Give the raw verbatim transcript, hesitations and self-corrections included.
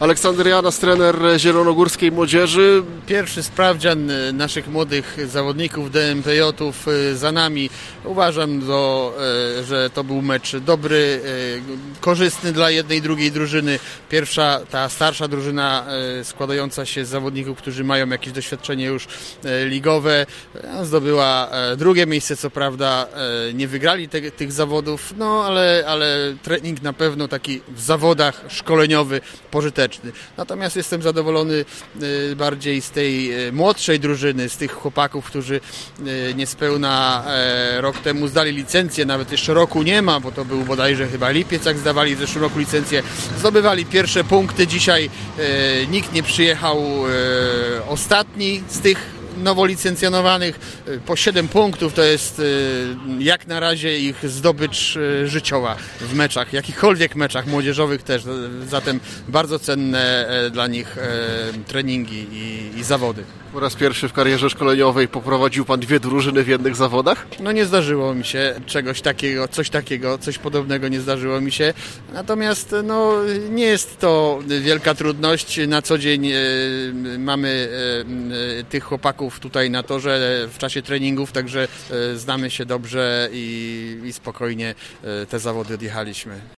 Aleksander Janas, trener zielonogórskiej młodzieży. Pierwszy sprawdzian naszych młodych zawodników D M P J-ów za nami. Uważam, do, że to był mecz dobry, korzystny dla jednej i drugiej drużyny. Pierwsza, ta starsza drużyna składająca się z zawodników, którzy mają jakieś doświadczenie już ligowe, zdobyła drugie miejsce, co prawda nie wygrali te, tych zawodów, no ale, ale trening na pewno taki w zawodach szkoleniowy, pożyteczny. Natomiast jestem zadowolony bardziej z tej młodszej drużyny, z tych chłopaków, którzy niespełna rok temu zdali licencję, nawet jeszcze roku nie ma, bo to był bodajże chyba lipiec, jak zdawali w zeszłym roku licencję, zdobywali pierwsze punkty. Dzisiaj nikt nie przyjechał ostatni z tych nowo licencjonowanych. Po siedem punktów to jest jak na razie ich zdobycz życiowa w meczach, jakichkolwiek meczach młodzieżowych też. Zatem bardzo cenne dla nich treningi i, i zawody. Po raz pierwszy w karierze szkoleniowej poprowadził Pan dwie drużyny w jednych zawodach? No nie zdarzyło mi się czegoś takiego, coś takiego, coś podobnego nie zdarzyło mi się. Natomiast no, nie jest to wielka trudność. Na co dzień e, mamy e, tych chłopaków tutaj na torze w czasie treningów, także e, znamy się dobrze i, i spokojnie e, te zawody odjechaliśmy.